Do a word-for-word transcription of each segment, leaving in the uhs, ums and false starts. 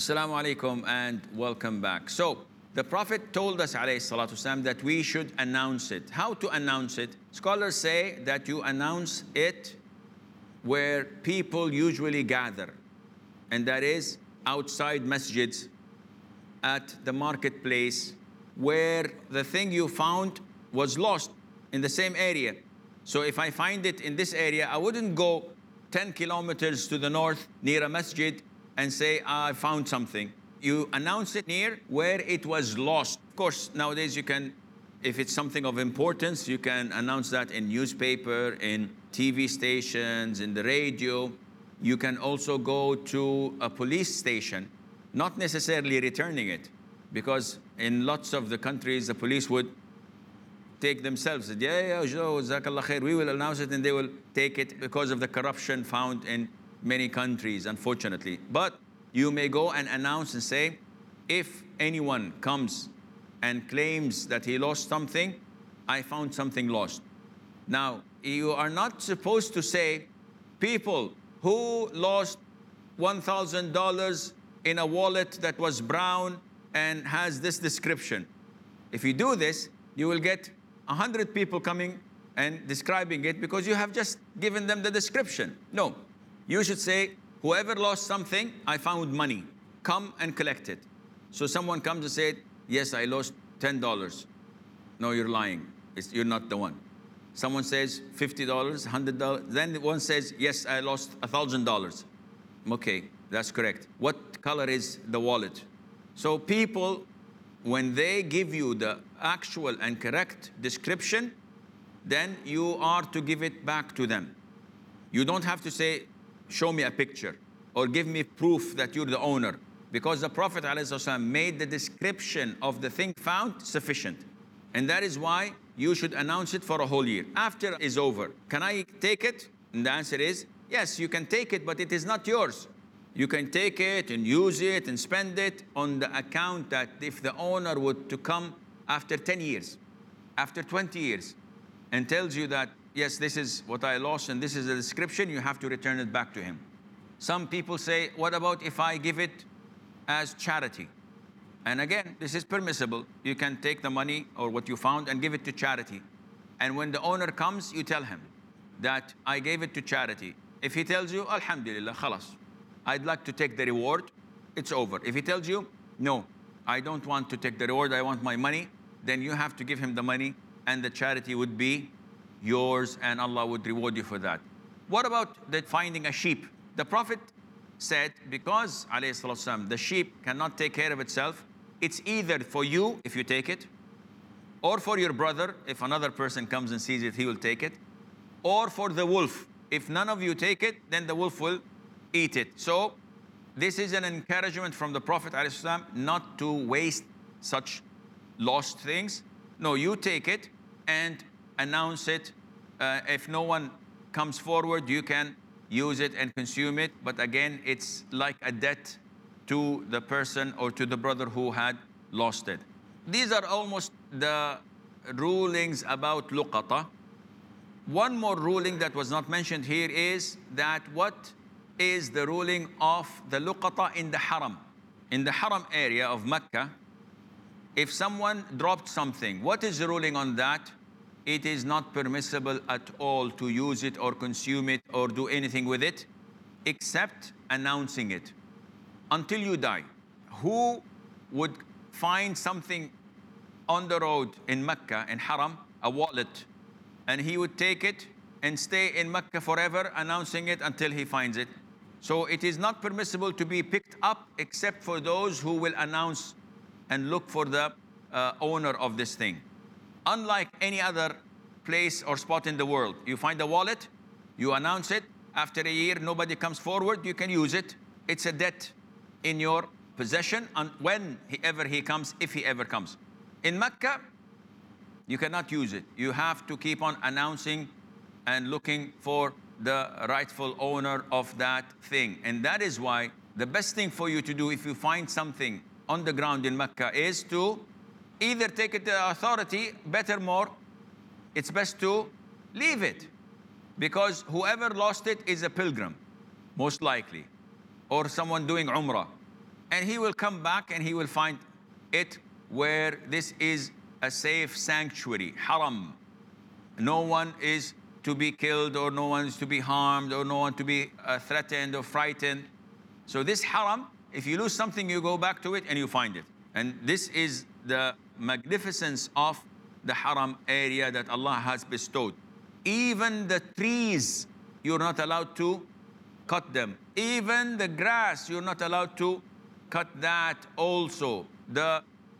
Assalamu alaikum and welcome back. So, the Prophet told us alayhi salatu wasalam, that we should announce it. How to announce it? Scholars say that you announce it where people usually gather, and that is outside masjids, at the marketplace, where the thing you found was lost in the same area. So if I find it in this area, I wouldn't go ten kilometers to the north near a masjid and say, ah, I found something. You announce it near where it was lost. Of course, nowadays you can, if it's something of importance, you can announce that in newspaper, in T V stations, in the radio. You can also go to a police station, not necessarily returning it, because in lots of the countries, the police would take themselves, yeah, yeah, Joe, Jazakallah khair, we will announce it, and they will take it because of the corruption found in many countries, unfortunately. But you may go and announce and say, if anyone comes and claims that he lost something, I found something lost. Now, you are not supposed to say, people who lost one thousand dollars in a wallet that was brown and has this description. If you do this, you will get a hundred people coming and describing it because you have just given them the description. No, you should say, whoever lost something, I found money. Come and collect it. So someone comes and said, yes, I lost ten dollars. No, you're lying. It's, you're not the one. Someone says fifty dollars, one hundred dollars. Then one says, yes, I lost one thousand dollars. Okay, that's correct. What color is the wallet? So people, when they give you the actual and correct description, then you are to give it back to them. You don't have to say, show me a picture or give me proof that you're the owner, because the Prophet ﷺ made the description of the thing found sufficient. And that is why you should announce it for a whole year. After it's over, can I take it? And the answer is, yes, you can take it, but it is not yours. You can take it and use it and spend it on the account that if the owner would to come after ten years, after twenty years, and tells you that, yes, this is what I lost and this is the description, you have to return it back to him. Some people say, what about if I give it as charity? And again, this is permissible. You can take the money or what you found and give it to charity. And when the owner comes, you tell him that I gave it to charity. If he tells you, Alhamdulillah, khalas, I'd like to take the reward, it's over. If he tells you, no, I don't want to take the reward, I want my money, then you have to give him the money and the charity would be yours and Allah would reward you for that. What about the finding a sheep? The Prophet said, because alayhi salatu wasalam, the sheep cannot take care of itself, it's either for you if you take it, or for your brother, if another person comes and sees it, he will take it, or for the wolf. If none of you take it, then the wolf will eat it. So this is an encouragement from the Prophet ﷺ not to waste such lost things. No, you take it and announce it. Uh, if no one comes forward, you can use it and consume it. But again, it's like a debt to the person or to the brother who had lost it. These are almost the rulings about luqata. One more ruling that was not mentioned here is that what is the ruling of the luqata in the haram. In the haram area of Mecca, if someone dropped something, what is the ruling on that? It is not permissible at all to use it or consume it or do anything with it, except announcing it until you die. Who would find something on the road in Mecca, in haram, a wallet, and he would take it and stay in Mecca forever, announcing it until he finds it? So it is not permissible to be picked up except for those who will announce and look for the uh, owner of this thing. Unlike any other place or spot in the world, you find a wallet, you announce it, after a year nobody comes forward, you can use it. It's a debt in your possession and when he ever he comes, if he ever comes. In Mecca, you cannot use it. You have to keep on announcing and looking for the rightful owner of that thing. And that is why the best thing for you to do if you find something on the ground in Mecca is to either take it to the authority, better more, it's best to leave it. Because whoever lost it is a pilgrim, most likely, or someone doing Umrah. And he will come back and he will find it where this is a safe sanctuary, haram. No one is to be killed, or no one is to be harmed, or no one to be uh, threatened or frightened. So this haram, if you lose something, you go back to it and you find it. And this is the magnificence of the haram area that Allah has bestowed. Even the trees, you're not allowed to cut them. Even the grass, you're not allowed to cut that also. The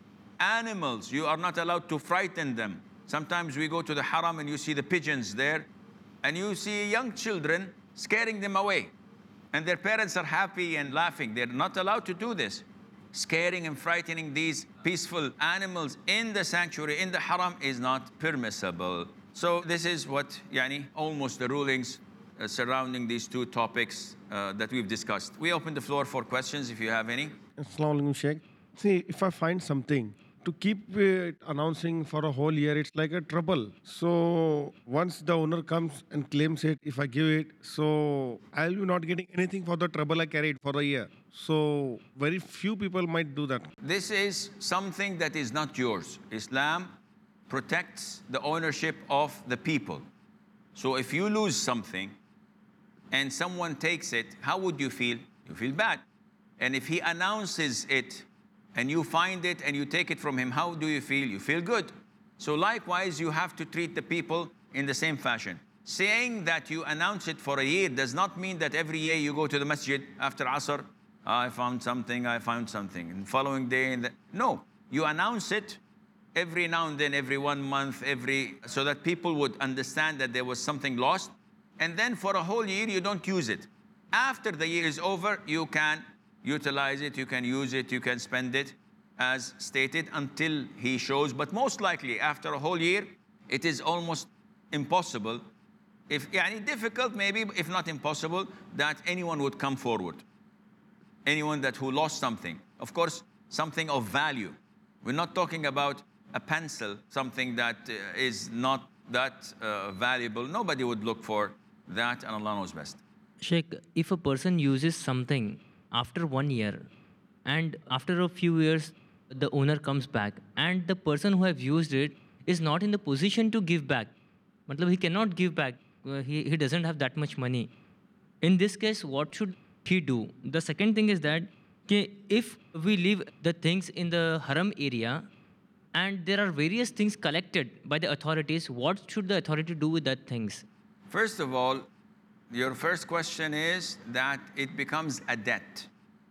animals, you are not allowed to frighten them. Sometimes we go to the haram and you see the pigeons there, and you see young children scaring them away. And their parents are happy and laughing. They're not allowed to do this. Scaring and frightening these peaceful animals in the sanctuary, in the haram, is not permissible. So this is what, yani, almost the rulings uh, surrounding these two topics uh, that we've discussed. We open the floor for questions if you have any. Assalamu alaikum, Sheikh. See, if I find something, to keep it announcing for a whole year, it's like a trouble. So once the owner comes and claims it, if I give it, so I'll be not getting anything for the trouble I carried for a year. So very few people might do that. This is something that is not yours. Islam protects the ownership of the people. So if you lose something and someone takes it, how would you feel? You feel bad. And if he announces it and you find it and you take it from him, how do you feel? You feel good. So likewise, you have to treat the people in the same fashion. Saying that you announce it for a year does not mean that every year you go to the masjid after Asr, I found something, I found something. And following day, and the, no, you announce it every now and then, every one month, every, so that people would understand that there was something lost. And then for a whole year, you don't use it. After the year is over, you can utilize it, you can use it, you can spend it as stated until he shows. But most likely, after a whole year, it is almost impossible, if yani difficult maybe, if not impossible, that anyone would come forward. Anyone that who lost something. Of course, something of value. We're not talking about a pencil, something that uh, is not that uh, valuable. Nobody would look for that, and Allah knows best. Sheikh, if a person uses something after one year and after a few years the owner comes back and the person who have used it is not in the position to give back, matlab he cannot give back, uh, he, he doesn't have that much money. In this case, what should he do? The second thing is that ki if we leave the things in the haram area and there are various things collected by the authorities, what should the authority do with that things? First of all, your first question is that it becomes a debt.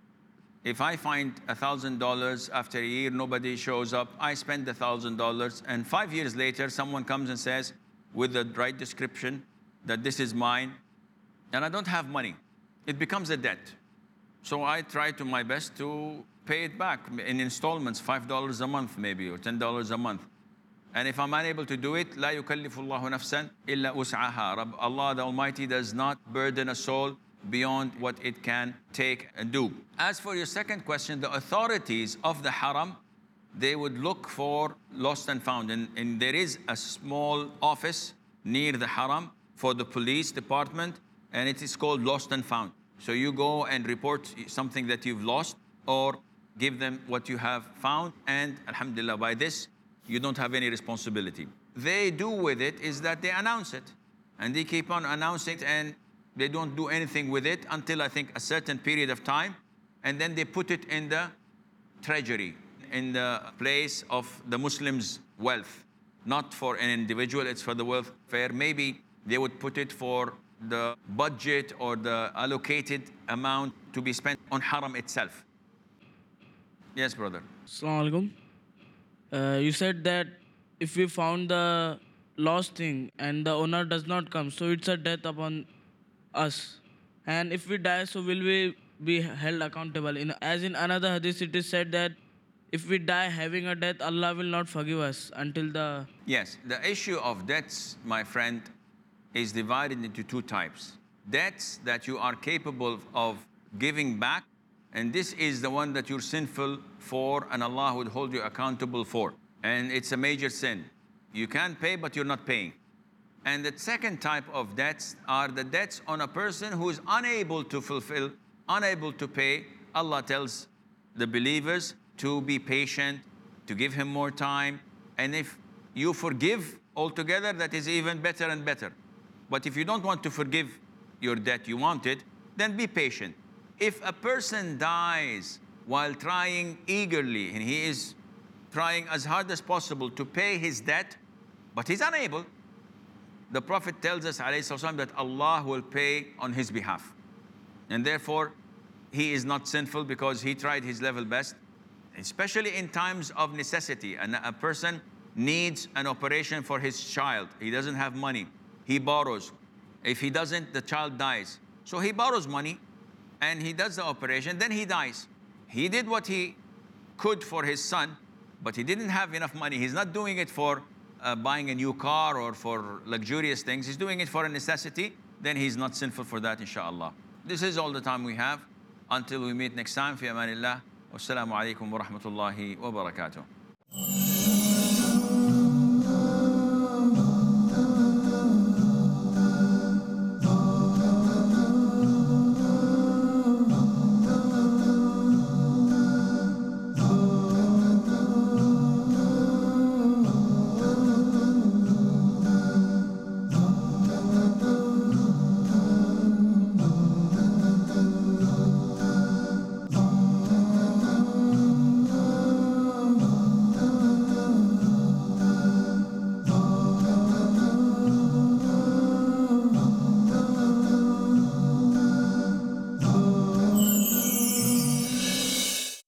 If I find a thousand dollars after a year, nobody shows up, I spend a thousand dollars, and five years later, someone comes and says, with the right description, that this is mine, and I don't have money, it becomes a debt. So I try to my best to pay it back in installments, five dollars a month maybe, or ten dollars a month. And if I'm unable to do it, لا يكلف الله نفسا إلا وسعها. Allah the Almighty does not burden a soul beyond what it can take and do. As for your second question, the authorities of the haram, they would look for lost and found. And, and there is a small office near the haram for the police department, and it is called lost and found. So you go and report something that you've lost, or give them what you have found, and alhamdulillah, by this, you don't have any responsibility. They do with it is that they announce it, and they keep on announcing it, and they don't do anything with it until I think a certain period of time, and then they put it in the treasury, in the place of the Muslims' wealth. Not for an individual, it's for the welfare. Maybe they would put it for the budget or the allocated amount to be spent on haram itself. Yes, brother. Assalamu alaikum. Uh, you said that if we found the lost thing and the owner does not come, so it's a death upon us. And if we die, so will we be held accountable? In, as in another hadith, it is said that if we die having a death, Allah will not forgive us until the... Yes, the issue of debts, my friend, is divided into two types. Debts that you are capable of giving back, and this is the one that you're sinful for and Allah would hold you accountable for. And it's a major sin. You can pay, but you're not paying. And the second type of debts are the debts on a person who is unable to fulfill, unable to pay. Allah tells the believers to be patient, to give him more time. And if you forgive altogether, that is even better and better. But if you don't want to forgive your debt, you want it, then be patient. If a person dies while trying eagerly, and he is trying as hard as possible to pay his debt, but he's unable, the Prophet tells us, alayhi salatu wasalam, that Allah will pay on his behalf. And therefore, he is not sinful because he tried his level best, especially in times of necessity. And a person needs an operation for his child. He doesn't have money. He borrows. If he doesn't, the child dies. So he borrows money and he does the operation, then he dies. He did what he could for his son, but he didn't have enough money. He's not doing it for uh, buying a new car or for luxurious things. He's doing it for a necessity. Then he's not sinful for that, inshallah. This is all the time we have. Until we meet next time, fi amanillah. Wassalamu alaikum wa rahmatullahi wa barakatuh.